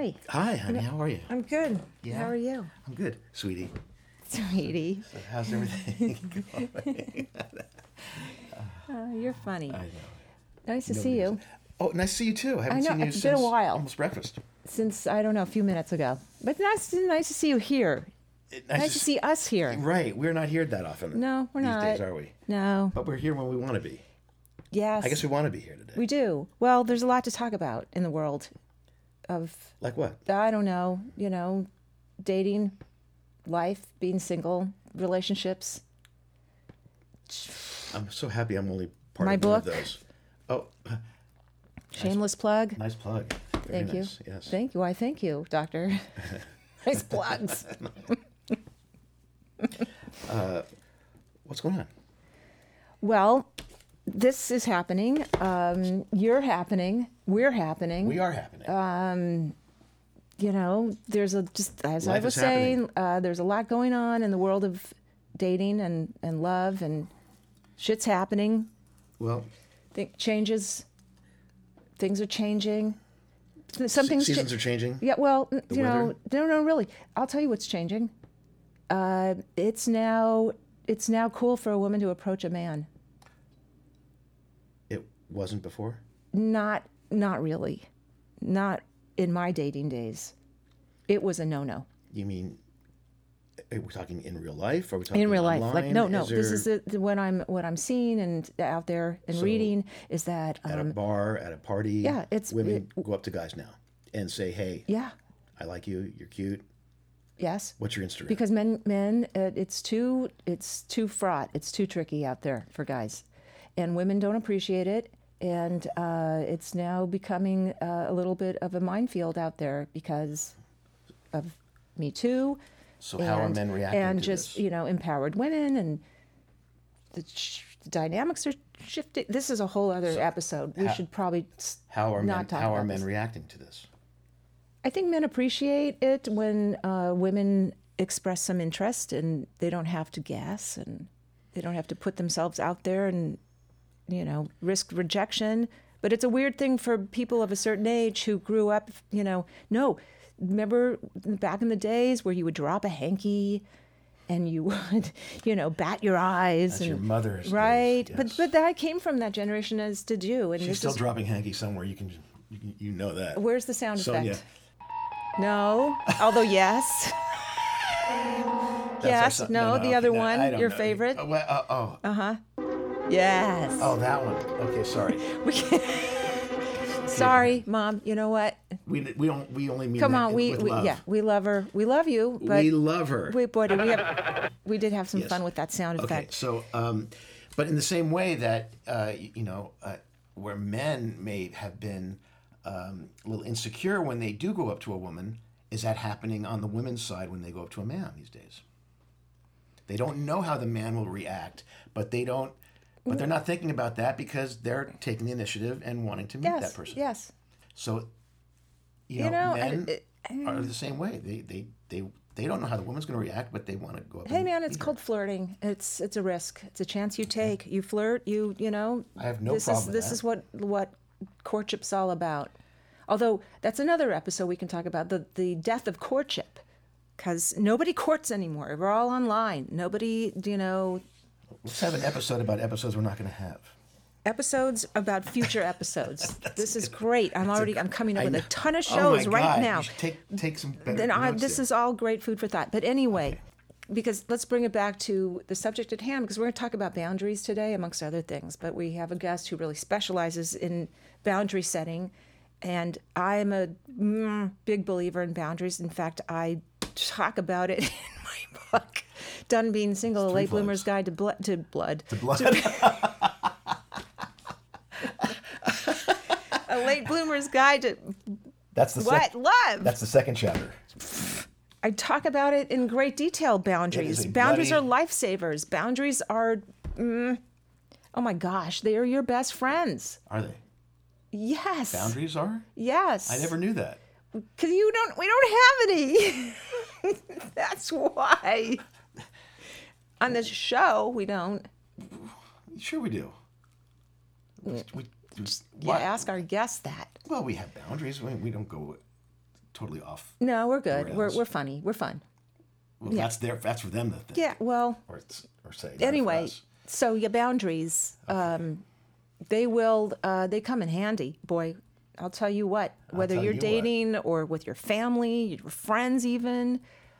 Hi. Hi, honey. How are you? I'm good. Yeah? How are you? I'm good, sweetie. Sweetie. So how's everything going? You're funny. I know. Nice to see you. Oh, nice to see you too. I haven't I know, seen you it's since been a while. almost breakfast. Since, I don't know, a few minutes ago. But nice to see you here. Nice to see us here. Right. We're not here that often. No, we're not. These days, are we? No. But we're here when we want to be. Yes. I guess we want to be here today. We do. Well, there's a lot to talk about in the world of, Like what? I don't know, dating, life, being single, relationships. I'm so happy I'm only part My of one of book. those. Oh, Shameless plug. nice plug. Very Thank you. nice. Yes. Thank you. Why, thank you, doctor. Nice plugs. What's going on? Well, this is happening. You're happening. We're happening. We are happening. There's just as I Life was is saying, there's a lot going on in the world of dating and love, and shit's happening. Well, Things are changing. Some things seasons are changing. Yeah, well, weather? no, really. I'll tell you what's changing. It's now cool for a woman to approach a man. It wasn't before? Not really. Not in my dating days. It was a no-no. You mean, are we talking in real life? Or are we talking In real life, online? like no. Is This is what I'm seeing and out there and reading is that at a bar, at a party. yeah, women go up to guys now and say, "Hey, yeah, I like you. You're cute. yes. What's your Instagram?" Because men, it's too fraught. It's too tricky out there for guys, and women don't appreciate it. And it's now becoming a little bit of a minefield out there because of Me Too. So how are men reacting and to just this? empowered women, and the dynamics are shifting. This is a whole other episode. We should probably How are not talk How about are men this. reacting to this? I think men appreciate it when women express some interest, and they don't have to guess, and they don't have to put themselves out there and risk rejection. But it's a weird thing for people of a certain age who grew up. No, remember back in the days where you would drop a hanky, and you would bat your eyes. That's and your mother's days, right. yes. But I came from that generation, as did you. And She's this still is, dropping hanky somewhere. You know that. where's the sound Sonia. effect? No, although yes. That's Yes, our son- no, the other one, I don't your know. favorite? Yes. Oh, that one. Okay, sorry. Sorry, Mom. You know what? We only mean Come that on, with love. we love her. We love you, but We love her. boy, we did have some Yes. fun with that sound Okay, effect. so, but in the same way that, where men may have been a little insecure when they do go up to a woman, is that happening on the women's side when they go up to a man these days? They don't know how the man will react, but they're not thinking about that because they're taking the initiative and wanting to meet that person. Yes. So, men are the same way. They don't know how the woman's going to react, but they want to go up. Hey, and man, it's meet her. called flirting. It's a risk. It's a chance you take. You flirt. I have no This problem is with this that. is what courtship's all about. Although that's another episode we can talk about the death of courtship, because nobody courts anymore. We're all online. Nobody, Let's have an episode about episodes we're not going to have. episodes about future episodes. This is great. I'm coming up with a ton of Oh shows my right God. now. You should take some better Then notes this there. is all great food for thought. But anyway, because let's bring it back to the subject at hand, because we're going to talk about boundaries today, amongst other things. But we have a guest who really specializes in boundary setting, and I'm a big believer in boundaries. In fact, I talk about it in my book, Done Being Single: A Late Bloomer's Guide to Blood. The blood. A Late Bloomer's Guide to That's the what? Love. That's the second chapter. I talk about it in great detail. It Boundaries. is a Boundaries bloody- are lifesavers. Boundaries are, oh my gosh, they are your best friends. Are they? Yes. Boundaries are? Yes. I never knew that. Because we don't have any. That's why. On this show, we don't. Sure we do. We Yeah, ask our guests that. well, we have boundaries. We don't go totally off. No, we're good. the We're rails. we're funny. We're fun. Well, that's for them to think. Yeah. Well. Or say. not for Anyway, us. so your boundaries, they will. They come in handy, boy. I'll tell you what. Whether tell you're you what. dating or with your family, your friends, even,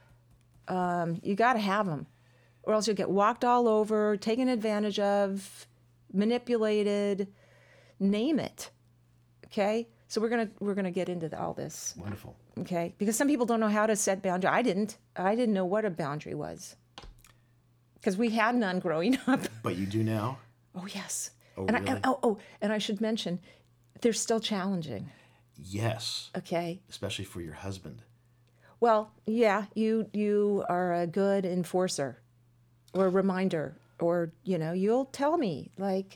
you got to have them, or else you'll get walked all over, taken advantage of, manipulated. Name it. Okay. So we're gonna get into all this. Wonderful. Okay, because some people don't know how to set boundaries. I didn't know what a boundary was because we had none growing up. But you do now. Oh yes. Oh, and really? And I should mention, they're still challenging. Yes. Okay. Especially for your husband. Well, yeah, you are a good enforcer, or a reminder, or you'll tell me like.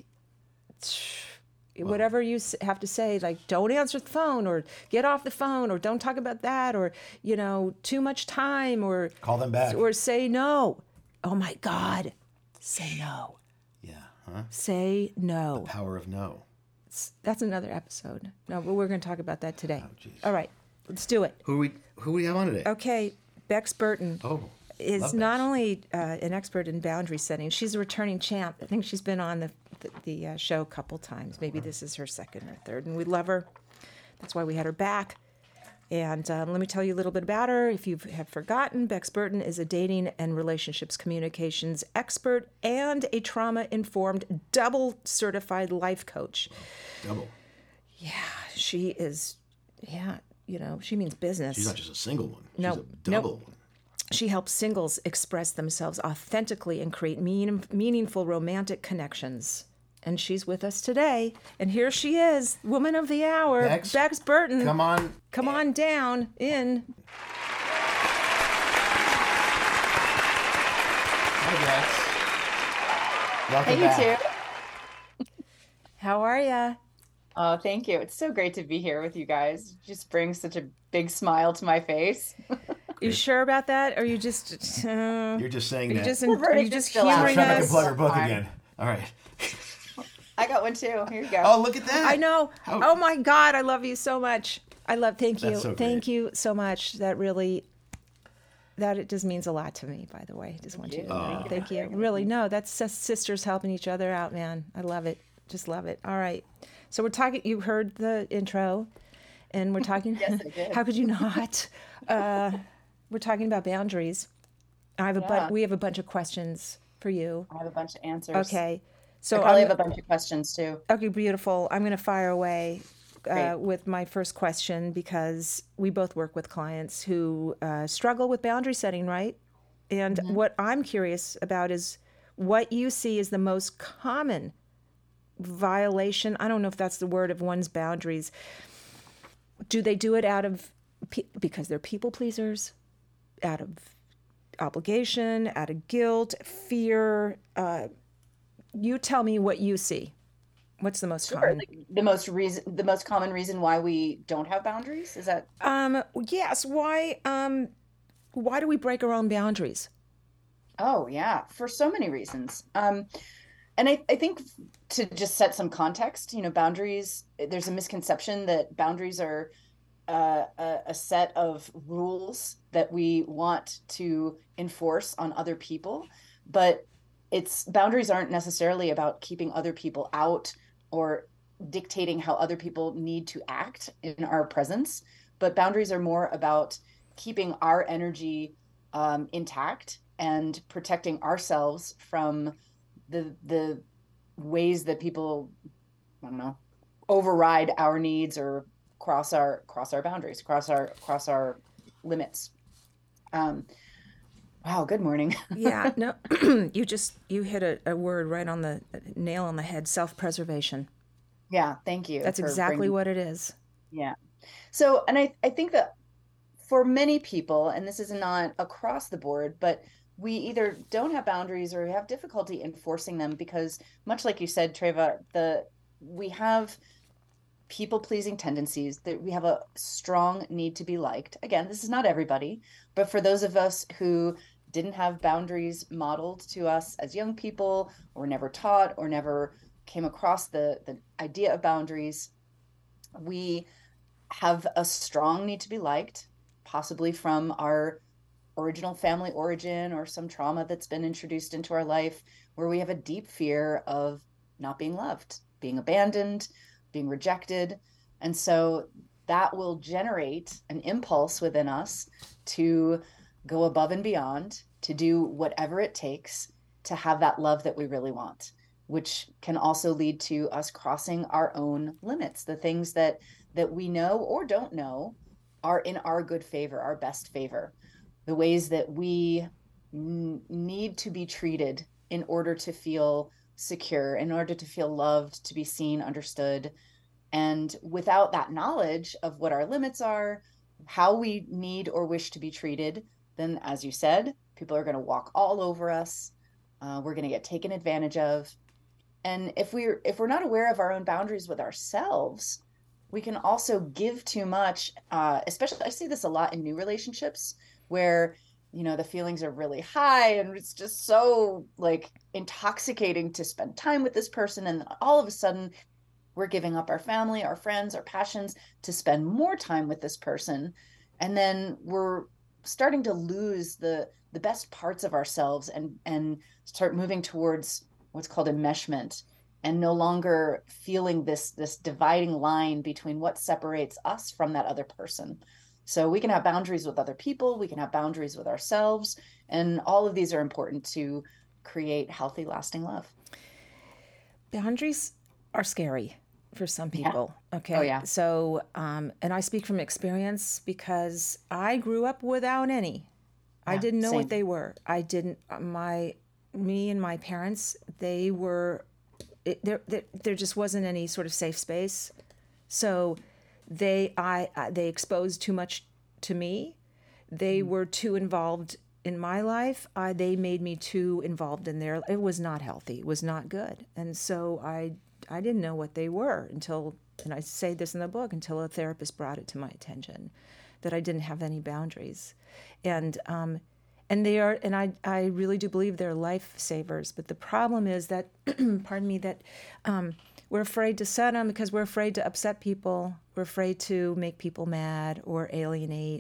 Whatever you have to say, like don't answer the phone or get off the phone or don't talk about that or, too much time or Call them back. or say no. Oh my God. Say no. Yeah. Huh? Say no. Power of no. That's another episode. No, but we're going to talk about that today. Oh, geez. All right. Let's do it. Who we have on today? Okay. Bex Burton. Oh. Is love not Bex. only an expert in boundary setting, she's a returning champ. I think she's been on the show a couple times. Maybe this is her second or third, and we love her. That's why we had her back. And let me tell you a little bit about her. If you have forgotten, Bex Burton is a dating and relationships communications expert and a trauma-informed double certified life coach. Double. Yeah, she is. Yeah, she means business. She's not just a single one. No, She's a double one. She helps singles express themselves authentically and create meaningful romantic connections. And she's with us today. And here she is, woman of the hour, Bex Burton. Come on. Come on down in. Hi, Bex. Welcome Hey, back. you too. How are ya? Oh, thank you. It's so great to be here with you guys. It just brings such a big smile to my face. You sure about that? Or are you just You're just saying are you that. just, We're are you just just still out. humoring Trying to us? plug her book Fine. again. All right. I got one too. Here you go. Oh, look at that. I know. How- Oh my God, I love you so much. Thank you. That's so Thank great. you so much. That it just means a lot to me, by the way. Just want you to know. Thank you. Really, no, that's just sisters helping each other out, man. I love it. Just love it. All right. So we're talking, you heard the intro, and we're talking, Yes, I did. how could you not? We're talking about boundaries. We have a bunch of questions for you. I have a bunch of answers. Okay. I So probably have a bunch of questions too. Okay, beautiful. I'm going to fire away Great. with my first question because we both work with clients who struggle with boundary setting, right? And what I'm curious about is what you see is the most common violation. I don't know if that's the word of one's boundaries. Do they do it because they're people pleasers, out of obligation, out of guilt, fear? You tell me what you see. What's the most common? Like the most common reason why we don't have boundaries is that Yes. Why do we break our own boundaries? oh yeah, for so many reasons. And I think to just set some context, boundaries, there's a misconception that boundaries are a set of rules that we want to enforce on other people, but boundaries aren't necessarily about keeping other people out or dictating how other people need to act in our presence, but boundaries are more about keeping our energy intact and protecting ourselves from the ways that people, I don't know, override our needs or cross our boundaries, cross our limits. Wow, good morning. Yeah, no, you hit a word right on the nail on the head, self-preservation. Yeah, thank you. That's for exactly bringing- what it is. Yeah. So, and I think that for many people, and this is not across the board, but we either don't have boundaries or we have difficulty enforcing them because, much like you said, Treva, we have people-pleasing tendencies, that we have a strong need to be liked. Again, this is not everybody, but for those of us who didn't have boundaries modeled to us as young people, or never taught, or never came across the idea of boundaries, we have a strong need to be liked, possibly from our original family origin or some trauma that's been introduced into our life, where we have a deep fear of not being loved, being abandoned, being rejected. And so that will generate an impulse within us to go above and beyond, to do whatever it takes to have that love that we really want, which can also lead to us crossing our own limits, the things that we know or don't know are in our good favor, our best favor, the ways that we need to be treated in order to feel secure, in order to feel loved, to be seen, understood. And without that knowledge of what our limits are, how we need or wish to be treated, then, as you said, people are going to walk all over us. We're going to get taken advantage of. And if we're not aware of our own boundaries with ourselves, we can also give too much. Especially, I see this a lot in new relationships where the feelings are really high and it's just so like intoxicating to spend time with this person, and all of a sudden we're giving up our family, our friends, our passions to spend more time with this person, and then we're starting to lose the best parts of ourselves and start moving towards what's called enmeshment, and no longer feeling this dividing line between what separates us from that other person. So we can have boundaries with other people, we can have boundaries with ourselves, and all of these are important to create healthy, lasting love. Boundaries are scary for some people. Yeah. Okay. Oh, yeah. So, and I speak from experience because I grew up without any. Yeah, I didn't know same. what they were. I didn't, me and my parents, they were, there just wasn't any sort of safe space. So they exposed too much to me. They were too involved in my life. They made me too involved in their. It was not healthy. It was not good. And so I didn't know what they were until, and I say this in the book, until a therapist brought it to my attention that I didn't have any boundaries. And they are, and I really do believe they're lifesavers. But the problem is that, pardon me, that we're afraid to set them because we're afraid to upset people. We're afraid to make people mad or alienate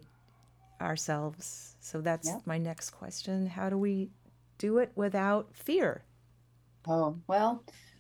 ourselves. So that's my next question. How do we do it without fear? Oh, well,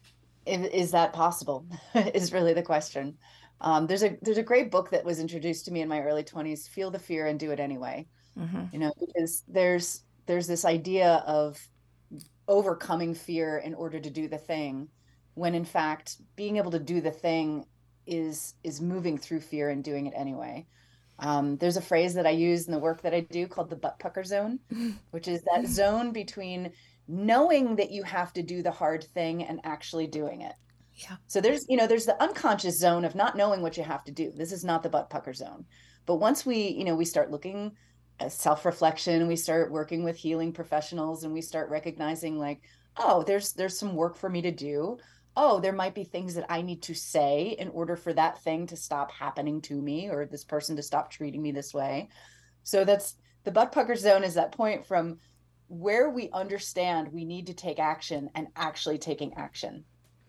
is that possible? Is really the question. There's a great book that was introduced to me in my early 20s, Feel the Fear and Do It Anyway. Because there's this idea of overcoming fear in order to do the thing, when in fact being able to do the thing is moving through fear and doing it anyway. There's a phrase that I use in the work that I do called the butt pucker zone, which is that zone between knowing that you have to do the hard thing and actually doing it. Yeah. So there's the unconscious zone of not knowing what you have to do. This is not the butt pucker zone. But once we start looking at self-reflection, we start working with healing professionals, and we start recognizing like, oh, there's some work for me to do. Oh, there might be things that I need to say in order for that thing to stop happening to me, or this person to stop treating me this way. So that's the butt pucker zone, is that point from where we understand we need to take action and actually taking action.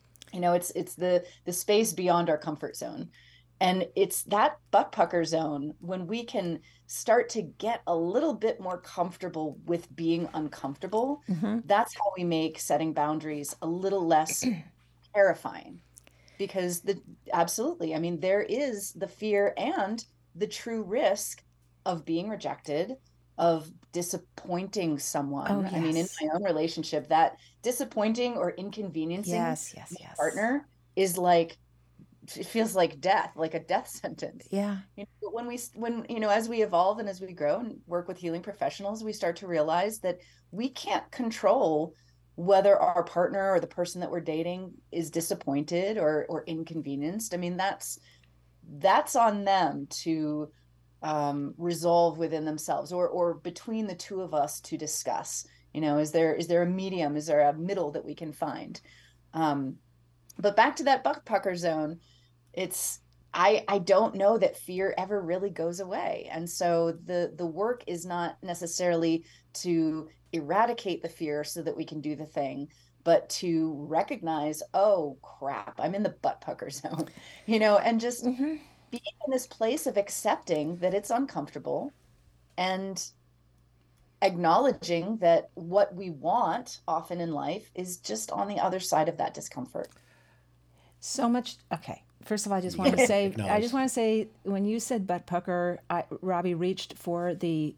It's the space beyond our comfort zone. And it's that butt pucker zone when we can start to get a little bit more comfortable with being uncomfortable. That's how we make setting boundaries a little less terrifying. Because absolutely, I mean, there is the fear and the true risk of being rejected, of disappointing someone. Oh, yes. I mean, in my own relationship, that disappointing or inconveniencing yes. my partner is like, it feels like death, like a death sentence. Yeah. But when as we evolve and as we grow and work with healing professionals, we start to realize that we can't control whether our partner or the person that we're dating is disappointed or inconvenienced. I mean, that's on them to resolve within themselves, or between the two of us to discuss. Is there a medium? Is there a middle that we can find? But back to that butt pucker zone, I don't know that fear ever really goes away. And so the work is not necessarily to eradicate the fear so that we can do the thing, but to recognize, oh crap, I'm in the butt pucker zone, and just being in this place of accepting that it's uncomfortable and acknowledging that what we want often in life is just on the other side of that discomfort. So much. Okay. First of all, I Acknowledge. just want to say, when you said butt pucker, Robbie reached for the.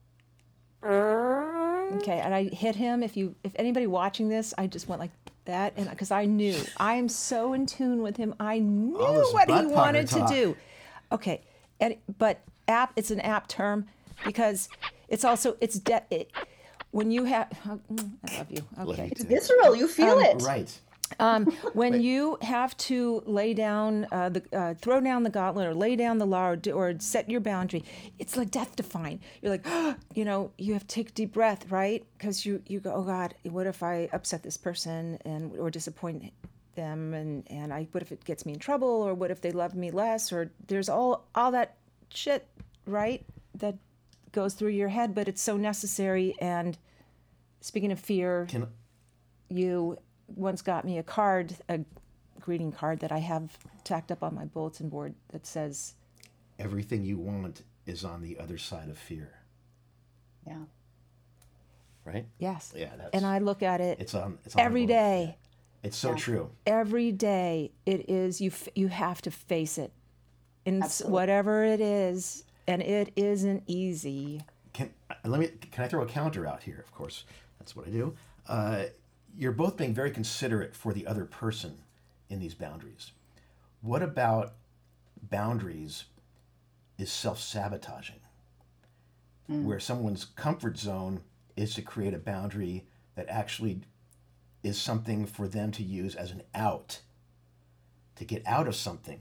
Okay, and I hit him. If anybody watching this, I just went like that, and because I knew I am so in tune with him, I knew All this what he butt pucker wanted to talk. do. Okay, but it's an apt term because it's also when you have. I love you. Love Okay. you It's too. visceral, you feel it. Right. When you have to lay down throw down the gauntlet or lay down the law or set your boundary, it's like death defying. You're like, you have to take a deep breath, right? Because you go, oh God, what if I upset this person or disappoint them, and what if it gets me in trouble, or what if they love me less, or there's all that shit, right? That goes through your head, but it's so necessary. And speaking of fear, you once got me a greeting card that I have tacked up on my bulletin board that says, Everything you want is on the other side of fear. Yeah. Right? yes. Yeah, that's, and I look at it it's on every our board. day. It's so true. Every day it is, you have to face it in Absolutely. whatever it is, and it isn't easy. Can I throw a counter out here? Of course, that's what I do. You're both being very considerate for the other person in these boundaries. What about boundaries is self-sabotaging, where someone's comfort zone is to create a boundary that actually is something for them to use as an out, to get out of something.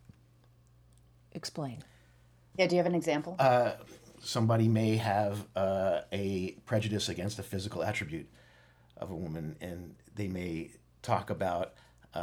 Explain. Yeah, do you have an example? Somebody may have a prejudice against a physical attribute of a woman, and they may talk about,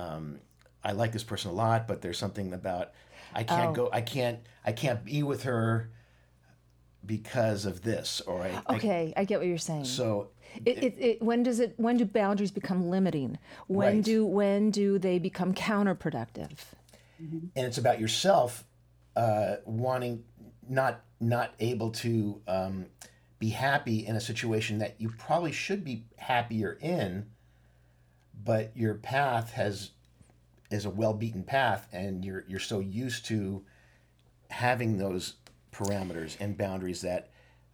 I like this person a lot, but there's something about I can't be with her because of this, or Okay, I get what you're saying. so When do boundaries become limiting? Right. When do they become counterproductive? and it's about yourself wanting not able to be happy in a situation that you probably should be happier in, but your path is a well-beaten path, and you're so used to having those parameters and boundaries that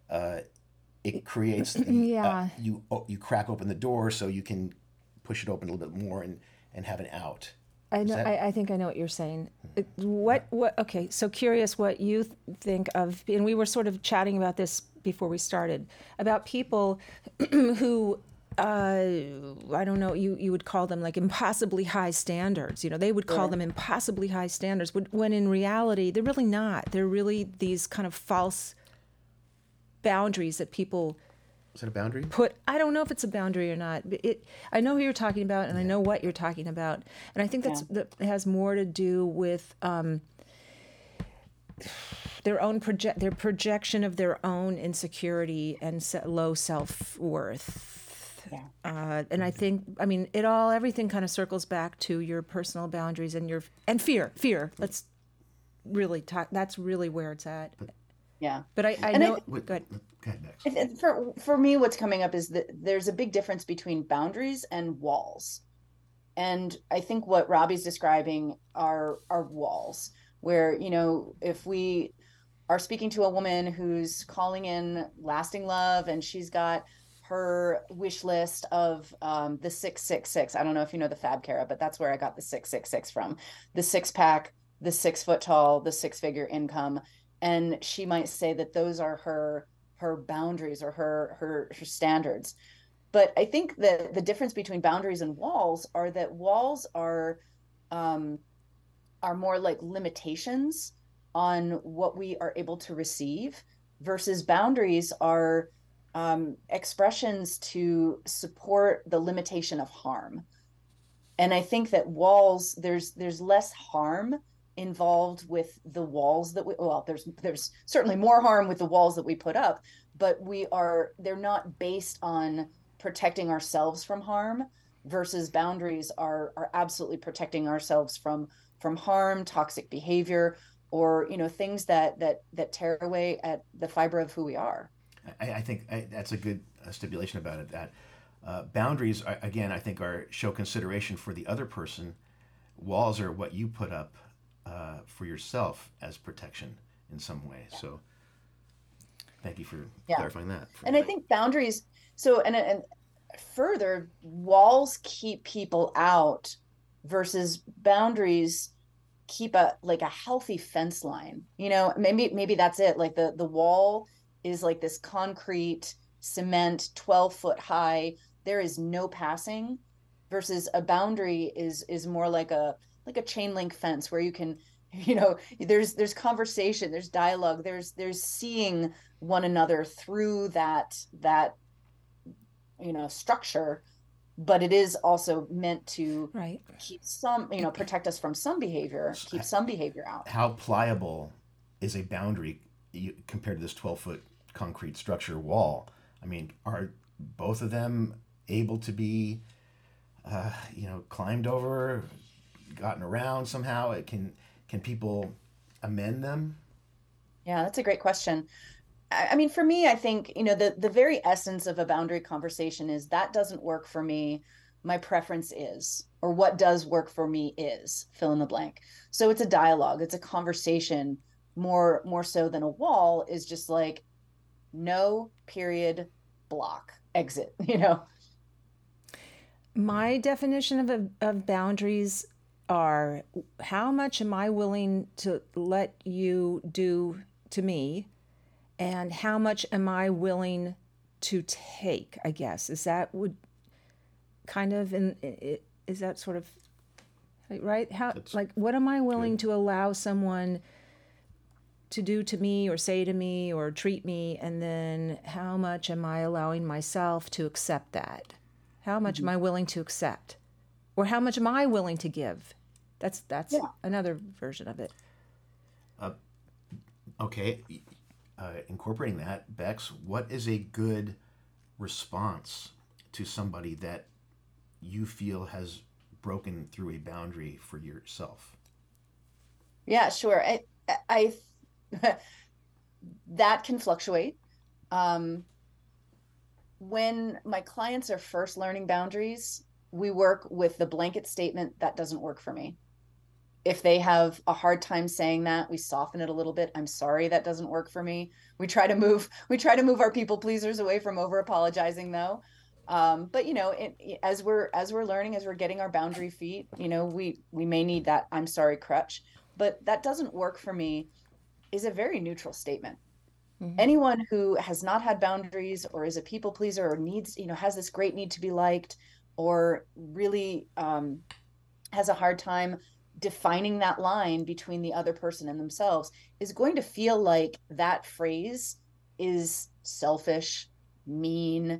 it creates Yeah. you crack open the door so you can push it open a little bit more and have an out. I know. that- I think I know what you're saying. What? Okay. So curious what you think of, and we were sort of chatting about this before we started, about people who, I don't know, you would call them like impossibly high standards. They would call them impossibly high standards, when in reality they're really not. They're really these kind of false boundaries that people Is that a boundary? I don't know if it's a boundary or not. But I know who you're talking about, and I know what you're talking about, and I think that has more to do with their projection of their own insecurity and low self-worth. Yeah. And I think, everything kind of circles back to your personal boundaries and fear. Let's really talk. That's really where it's at. Yeah. But I And know. Wait, Good. go ahead, Max. For me, what's coming up is that there's a big difference between boundaries and walls. And I think what Robbie's describing are walls where, if we are speaking to a woman who's calling in lasting love and she's got her wish list of the 666. I don't know if you know the Fab Cara, but that's where I got the 666 from. The 6-pack, the 6 foot tall, the 6-figure income. And she might say that those are her boundaries or her standards. But I think that the difference between boundaries and walls are that walls are more like limitations on what we are able to receive, versus boundaries are expressions to support the limitation of harm. And I think that walls, there's less harm involved with the walls that there's certainly more harm with the walls that we put up, but they're not based on protecting ourselves from harm, versus boundaries are absolutely protecting ourselves from harm, toxic behavior, or things that tear away at the fiber of who we are. I think that's a good stipulation about it. That boundaries, again, I think show consideration for the other person. Walls are what you put up for yourself as protection in some way. So, thank you for clarifying that. And I think boundaries. So, and further, walls keep people out, versus boundaries keep a healthy fence line. Maybe that's it. Like the wall is like this concrete cement 12-foot high, there is no passing, versus a boundary is more like a chain link fence where you can, there's conversation, there's dialogue, there's seeing one another through that structure, but it is also meant to keep some, protect us from some behavior, keep some behavior out. How pliable is a boundary compared to this 12-foot concrete structure wall? I mean, are both of them able to be, climbed over, gotten around somehow? Can people amend them? Yeah, that's a great question. I mean, for me, I think, the very essence of a boundary conversation is that doesn't work for me. My preference is, or what does work for me is, fill in the blank. So it's a dialogue, it's a conversation more so than a wall is just like, no, period, block, exit, My definition of boundaries are, how much am I willing to let you do to me, and how much am I willing to take, I guess. Is that is that sort of right? What am I willing to allow someone to do to me or say to me or treat me, and then how much am I allowing myself to accept that? How much am I willing to accept? Or how much am I willing to give? That's another version of it. Okay. Incorporating that, Bex, what is a good response to somebody that you feel has broken through a boundary for yourself? Yeah, sure. I that can fluctuate. When my clients are first learning boundaries, we work with the blanket statement, that doesn't work for me. If they have a hard time saying that, we soften it a little bit. I'm sorry, that doesn't work for me. We try to move our people pleasers away from over apologizing though. But as we're learning, as we're getting our boundary feet, we may need that I'm sorry crutch, but that doesn't work for me is a very neutral statement. Mm-hmm. Anyone who has not had boundaries or is a people pleaser or needs, has this great need to be liked, or really has a hard time defining that line between the other person and themselves, is going to feel like that phrase is selfish, mean,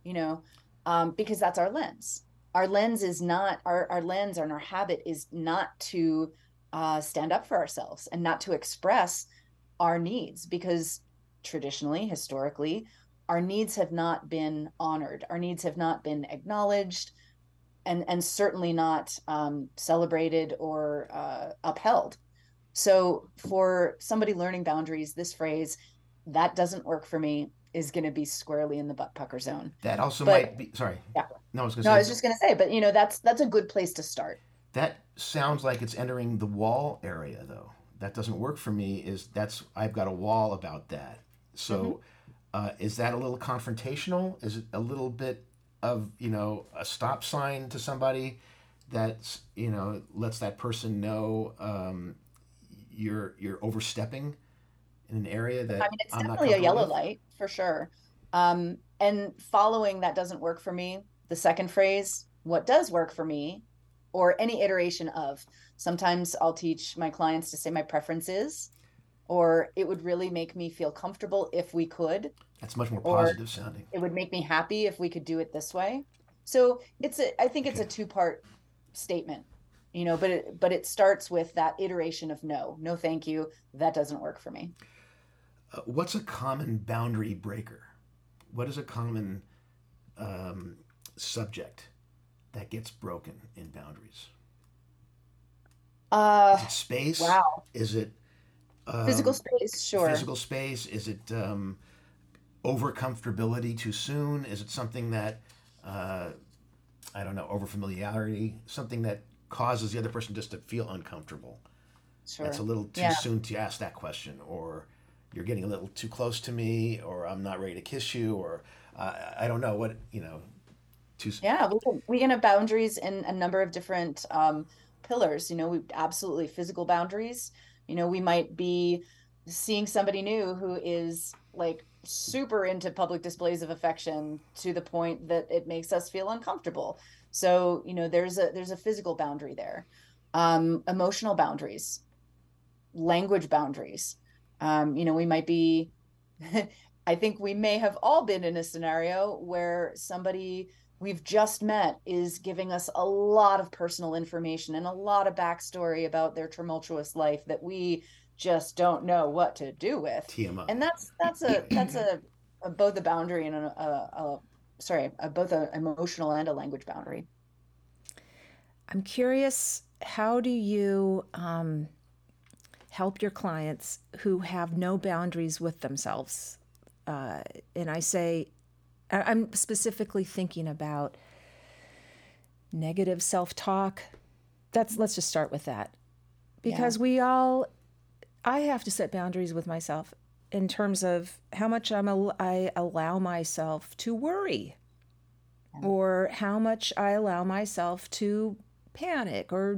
because that's our lens. Our lens is not our lens, and our habit is not to stand up for ourselves and not to express our needs, because traditionally, historically, our needs have not been honored. Our needs have not been acknowledged, and certainly not celebrated or upheld. So for somebody learning boundaries, this phrase, that doesn't work for me, is going to be squarely in the butt pucker zone. That also might be, sorry. Yeah. No, I was just going to say, but that's a good place to start. That sounds like it's entering the wall area though. That doesn't work for me, I've got a wall about that. So is that a little confrontational? Is it a little bit of, a stop sign to somebody that's, lets that person know you're overstepping in an area that it's definitely a yellow light for sure. And following that doesn't work for me, the second phrase, what does work for me, or any iteration of, sometimes I'll teach my clients to say my preference is, or it would really make me feel comfortable if we could. That's much more positive sounding. It would make me happy if we could do it this way. So I think it's a two-part statement, but it starts with that iteration of no, thank you, that doesn't work for me. What's a common boundary breaker? What is a common subject that gets broken in boundaries? Is it space? Wow. Is it Physical space, sure. Physical space? Is it over comfortability too soon? Is it something that I don't know, over familiarity, something that causes the other person just to feel uncomfortable? That's Sure. a little too Yeah. soon to ask that question, or you're getting a little too close to me, or I'm not ready to kiss you, or I don't know what, too. Yeah, we can have boundaries in a number of different pillars. We absolutely physical boundaries. We might be seeing somebody new who is like super into public displays of affection to the point that it makes us feel uncomfortable. So, there's a physical boundary there. Emotional boundaries, language boundaries. We might be I think we may have all been in a scenario where somebody we've just met is giving us a lot of personal information and a lot of backstory about their tumultuous life that we just don't know what to do with. And TMI. that's a both a boundary and both an emotional and a language boundary. I'm curious, how do you help your clients who have no boundaries with themselves? And I'm specifically thinking about negative self-talk. Let's just start with that. Because I have to set boundaries with myself in terms of how much I allow myself to worry, or how much I allow myself to panic, or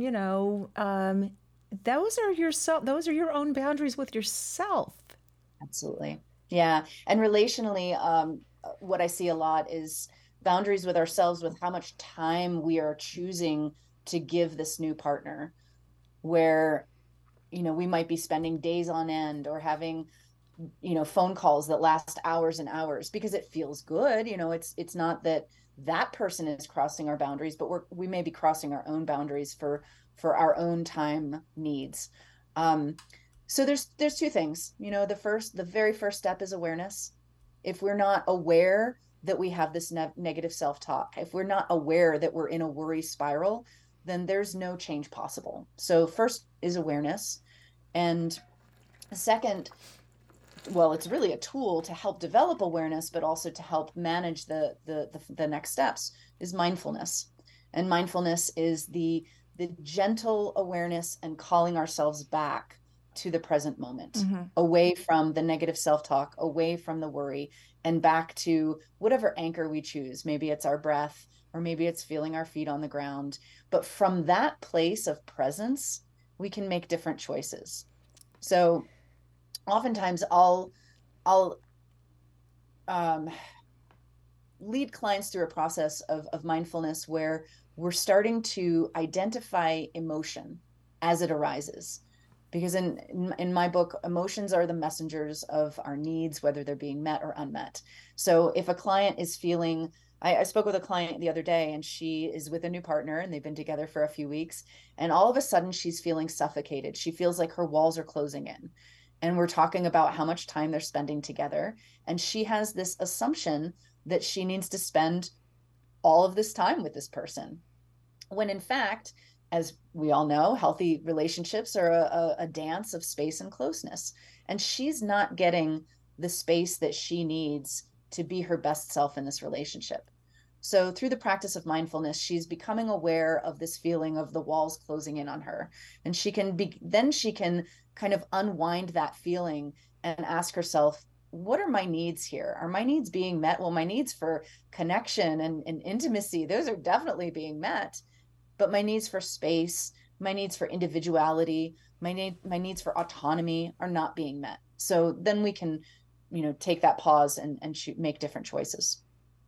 those are your own boundaries with yourself. Absolutely. Yeah. And relationally, what I see a lot is boundaries with ourselves, with how much time we are choosing to give this new partner, where, we might be spending days on end or having, phone calls that last hours and hours because it feels good. It's not that that person is crossing our boundaries, but we may be crossing our own boundaries for our own time needs. So there's two things. The very first step is awareness. If we're not aware that we have this negative self-talk, if we're not aware that we're in a worry spiral, then there's no change possible. So first is awareness. And second, well, it's really a tool to help develop awareness, but also to help manage the next steps, is mindfulness. And mindfulness is the gentle awareness and calling ourselves back to the present moment, away from the negative self-talk, away from the worry, and back to whatever anchor we choose. Maybe it's our breath, or maybe it's feeling our feet on the ground. But from that place of presence, we can make different choices. So oftentimes I'll lead clients through a process of mindfulness where we're starting to identify emotion as it arises. Because in my book, emotions are the messengers of our needs, whether they're being met or unmet. So if a client is feeling, I spoke with a client the other day, and she is with a new partner, and they've been together for a few weeks, and all of a sudden she's feeling suffocated. She feels like her walls are closing in. And we're talking about how much time they're spending together. And she has this assumption that she needs to spend all of this time with this person, when in fact, as we all know, healthy relationships are a dance of space and closeness. And she's not getting the space that she needs to be her best self in this relationship. So through the practice of mindfulness, she's becoming aware of this feeling of the walls closing in on her. And then she can kind of unwind that feeling and ask herself, what are my needs here? Are my needs being met? Well, my needs for connection and intimacy, those are definitely being met. But my needs for space, my needs for individuality, my needs for autonomy are not being met. So then we can, take that pause and make different choices.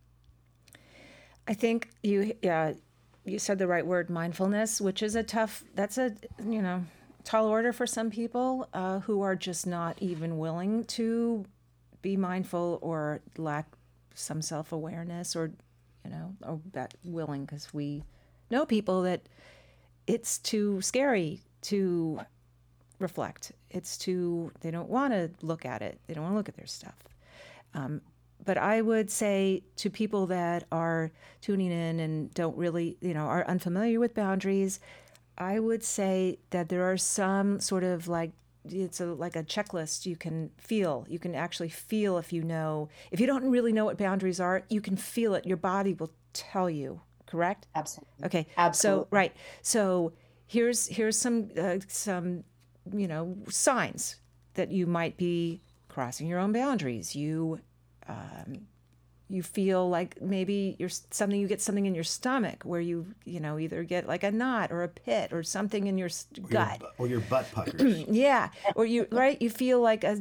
I think you said the right word, mindfulness, which is that's a tall order for some people who are just not even willing to be mindful, or lack some self-awareness, or that willing, because we know people that it's too scary to reflect. They don't want to look at it. They don't want to look at their stuff. But I would say to people that are tuning in and don't really, are unfamiliar with boundaries, I would say that there are some sort of like it's like a checklist. You can actually feel if you don't really know what boundaries are, you can feel it. Your body will tell you, correct? Absolutely. Okay. Absolutely. So, right. So here's some, signs that you might be crossing your own boundaries. You feel like maybe you get something in your stomach where you either get like a knot or a pit or something in your gut, or your butt puckers. yeah, or you feel like I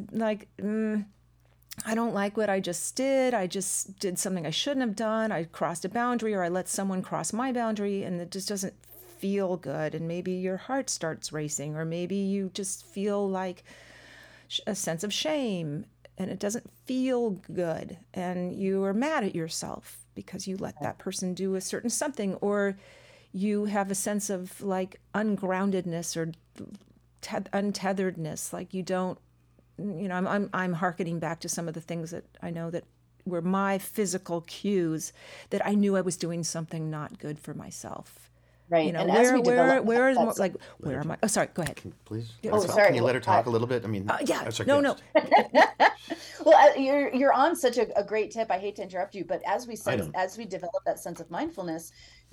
don't like what I just did. I just did something I shouldn't have done. I crossed a boundary, or I let someone cross my boundary, and it just doesn't feel good. And maybe your heart starts racing, or maybe you just feel like a sense of shame, and it doesn't feel good, and you are mad at yourself because you let that person do a certain something, or you have a sense of like ungroundedness or untetheredness, like you don't, I'm hearkening back to some of the things that I know that were my physical cues that I knew I was doing something not good for myself. Right. And as we develop, where is more, like, where am I? Oh, sorry. Go ahead. Please. Sorry. Can you let her talk a little bit? I mean, yeah. that's our No. Well, you're on such a great tip. I hate to interrupt you, but as we develop that sense of mindfulness,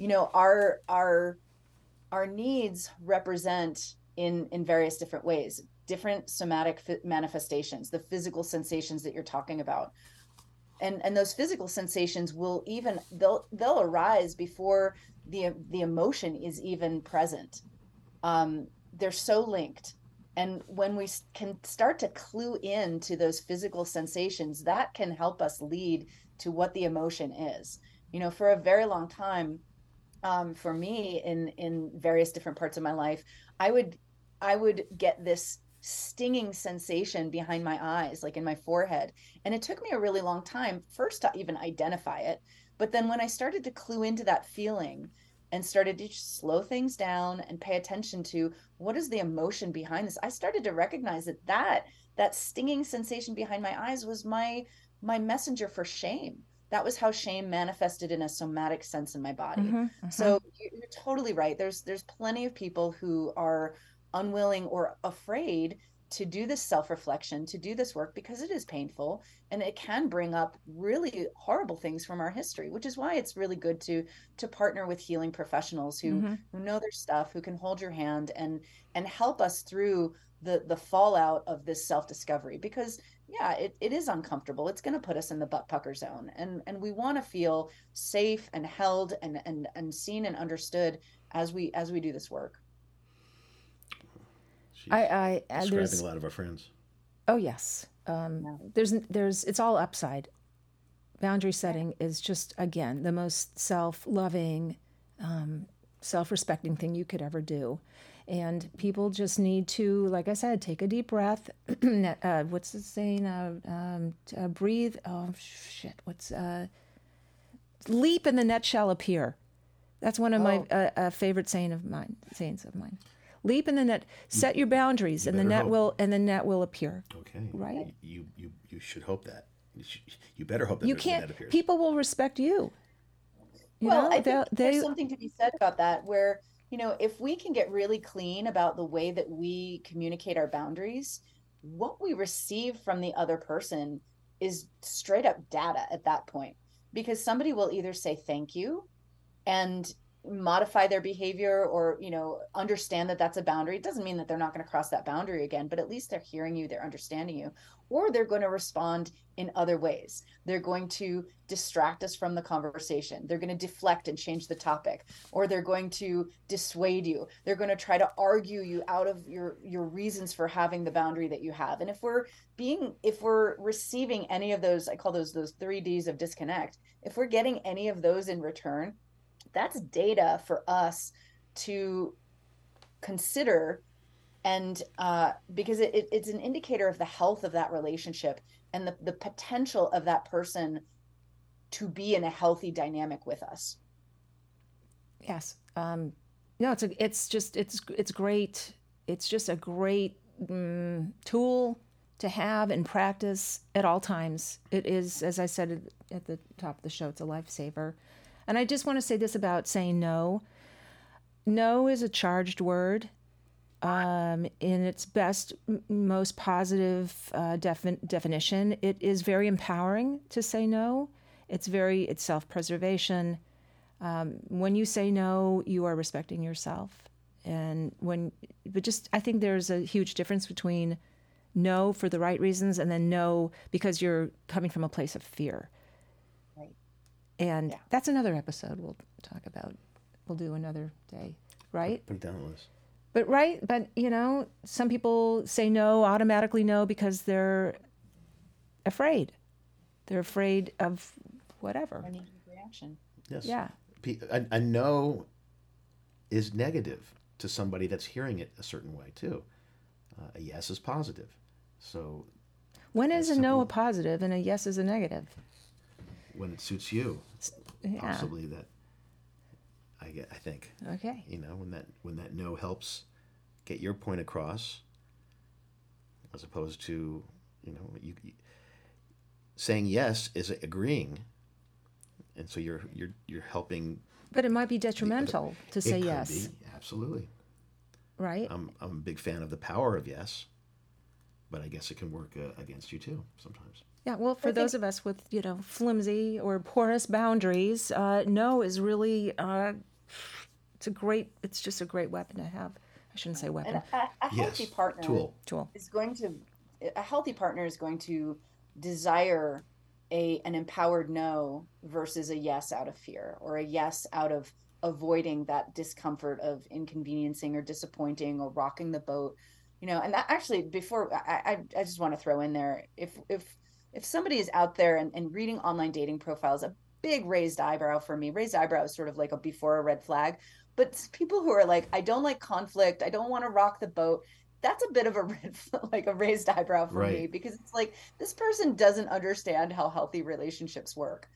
our needs represent in various different ways, different somatic manifestations, the physical sensations that you're talking about. And those physical sensations will they'll arise before the emotion is even present. They're so linked. And when we can start to clue in to those physical sensations, that can help us lead to what the emotion is. For a very long time, for me in various different parts of my life, I would get this stinging sensation behind my eyes, like in my forehead. And it took me a really long time first to even identify it. But then when I started to clue into that feeling and started to just slow things down and pay attention to what is the emotion behind this, I started to recognize that stinging sensation behind my eyes was my messenger for shame. That was how shame manifested in a somatic sense in my body. So you're totally right. There's plenty of people who are unwilling or afraid to do this self-reflection, to do this work, because it is painful and it can bring up really horrible things from our history, which is why it's really good to partner with healing professionals who know their stuff, who can hold your hand and help us through the fallout of this self-discovery. Because it is uncomfortable. It's going to put us in the butt pucker zone, and we want to feel safe and held and seen and understood as we do this work. She's describing a lot of our friends. Oh yes. It's all upside. Boundary setting is just, again, the most self-loving, self-respecting thing you could ever do. And people just need to, like I said, take a deep breath. What's the saying? Breathe. Oh shit. Leap and the net shall appear. That's one of my favorite sayings of mine. Leap in the net. Set your boundaries, and the net will appear. Okay. Right. You should hope that. You better hope that the net appears. People will respect you. I think there's something to be said about that. Where if we can get really clean about the way that we communicate our boundaries, what we receive from the other person is straight up data at that point. Because somebody will either say thank you and modify their behavior, or understand that that's a boundary. It doesn't mean that they're not going to cross that boundary again, but at least they're hearing you, they're understanding you. Or they're going to respond in other ways. They're going to distract us from the conversation. They're going to deflect and change the topic, or they're going to dissuade you. They're going to try to argue you out of your reasons for having the boundary that you have. And if we're receiving any of those, I call those 3 Ds of disconnect, if we're getting any of those in return, that's data for us to consider, and because it's an indicator of the health of that relationship and the potential of that person to be in a healthy dynamic with us. Yes. It's great. It's just a great tool to have and practice at all times. It is, as I said at the top of the show, it's a lifesaver. And I just want to say this about saying no. No is a charged word. in its best, most positive definition. It is very empowering to say no. It's self-preservation. When you say no, you are respecting yourself. I think there's a huge difference between no for the right reasons and then no because you're coming from a place of fear. Right. And that's another episode we'll talk about. We'll do another day, right? Put it down, Liz. But some people say no, automatically no, because they're afraid. They're afraid of whatever. Or knee-jerk reaction. Yes. Yeah. A no is negative to somebody that's hearing it a certain way too. A yes is positive. So when is a no a positive and a yes is a negative? When it suits you, possibly that. I think. Okay. When that no helps get your point across, as opposed to you saying yes is agreeing, and so you're helping. But it might be detrimental to say yes. It could be, absolutely. Right. I'm a big fan of the power of yes, but I guess it can work against you too sometimes. Yeah, well, for those of us with, flimsy or porous boundaries, no is really, it's just a great weapon to have. I shouldn't say weapon. And a healthy partner Tool. A healthy partner is going to desire an empowered no versus a yes out of fear, or a yes out of avoiding that discomfort of inconveniencing or disappointing or rocking the boat. And that actually, before I just want to throw in there, if somebody is out there and reading online dating profiles, a big raised eyebrow for me. Raised eyebrow is sort of like before a red flag. But people who are like, I don't like conflict, I don't want to rock the boat, that's a bit of a raised eyebrow for me, because it's like, this person doesn't understand how healthy relationships work.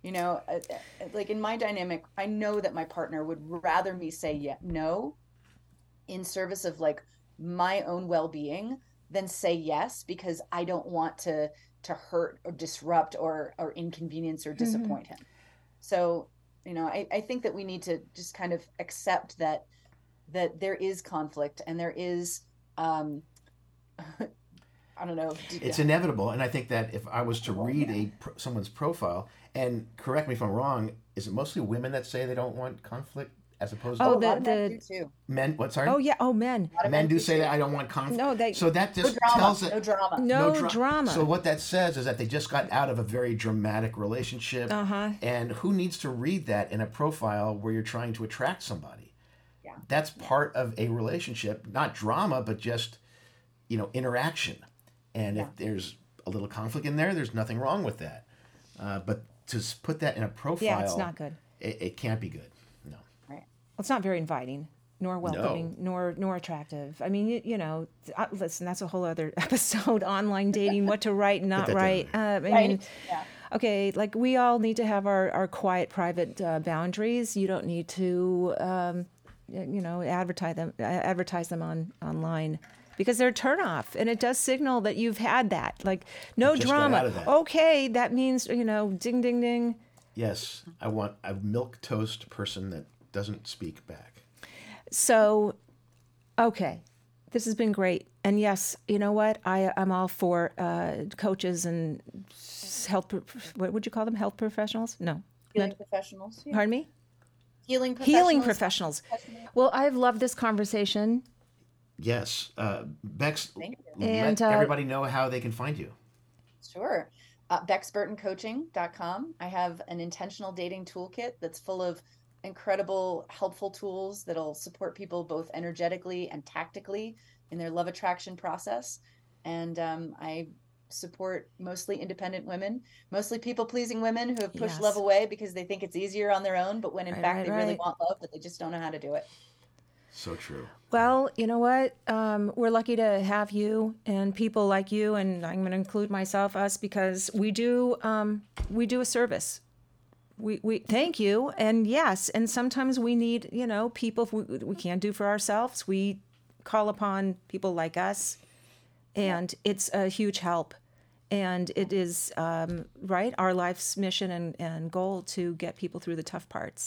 Like in my dynamic, I know that my partner would rather me say no in service of like my own well-being than say yes because I don't want to hurt or disrupt or inconvenience or disappoint him. So, I think that we need to just kind of accept that there is conflict and there is, I don't know. It's inevitable. And I think that if I was to read someone's profile, and correct me if I'm wrong, is it mostly women that say they don't want conflict as opposed to men do too. Men? What? Sorry. Oh yeah. Oh, men. Men do say that I don't want conflict. No, so that just tells it no drama. So what that says is that they just got out of a very dramatic relationship. And who needs to read that in a profile where you're trying to attract somebody? Yeah. That's part of a relationship, not drama, but just interaction. And if there's a little conflict in there, there's nothing wrong with that. But to put that in a profile, it's not good. It can't be good. No. Right. It's not very inviting, nor welcoming, nor attractive. I mean, listen, that's a whole other episode. Online dating, what to write and not write. Okay, like we all need to have our quiet, private boundaries. You don't need to, advertise them online. Because they're a turnoff, and it does signal that you've had that. Like, no drama. Okay, that means, ding, ding, ding. Yes, I want a milquetoast person that doesn't speak back. So, okay, this has been great. And yes, you know what? I'm all for coaches and what would you call them? Health professionals? No. Healing professionals. Yeah. Pardon me? Healing professionals. Healing professionals. Well, I've loved this conversation. Yes. Bex, let everybody know how they can find you. Sure. BexBurtonCoaching.com. I have an intentional dating toolkit that's full of incredible, helpful tools that'll support people both energetically and tactically in their love attraction process. And I support mostly independent women, mostly people-pleasing women who have pushed love away because they think it's easier on their own, but when in fact they really want love, but they just don't know how to do it. So true. Well, you know what? We're lucky to have you and people like you, and I'm going to include us, because we do a service. We thank you, and yes, and sometimes we need people we can't do for ourselves. We call upon people like us, and it's a huge help. And it is our life's mission and goal to get people through the tough parts.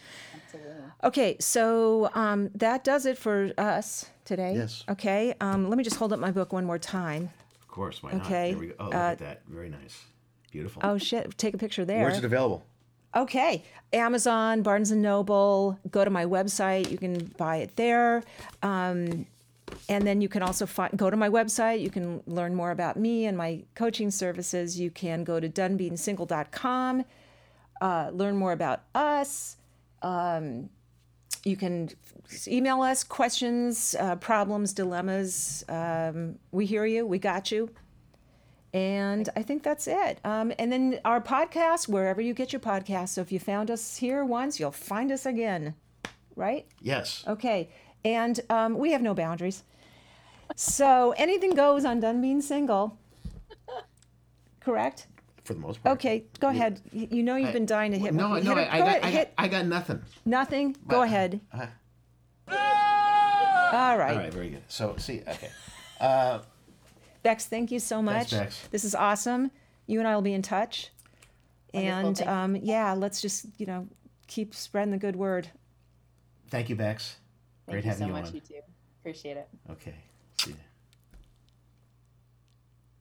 Absolutely. Okay, so that does it for us today. Yes. Okay, let me just hold up my book one more time. Of course, why not? Okay. There we go. Oh, look at that. Very nice. Beautiful. Oh, shit, take a picture there. Where's it available? Okay, Amazon, Barnes & Noble, go to my website. You can buy it there. And then you can also go to my website. You can learn more about me and my coaching services. You can go to donebeingsingle.com, learn more about us. You can email us questions, problems, dilemmas. We hear you. We got you. And I think that's it. And then our podcast, wherever you get your podcasts. So if you found us here once, you'll find us again. Right? Yes. Okay. And we have no boundaries. So anything goes on Done Being Single. Correct? For the most part. Okay. Go ahead. You know you've been dying to hit No, one. no, Hit it. I got nothing. Nothing? Go ahead. All right. All right, very good. So, see, okay. Bex, thank you so much. Thanks, Bex. This is awesome. You and I will be in touch. Wonderful. And yeah, let's just, keep spreading the good word. Thank you, Bex. Great Thank you having so you much, on. you too. Appreciate it. Okay. See you.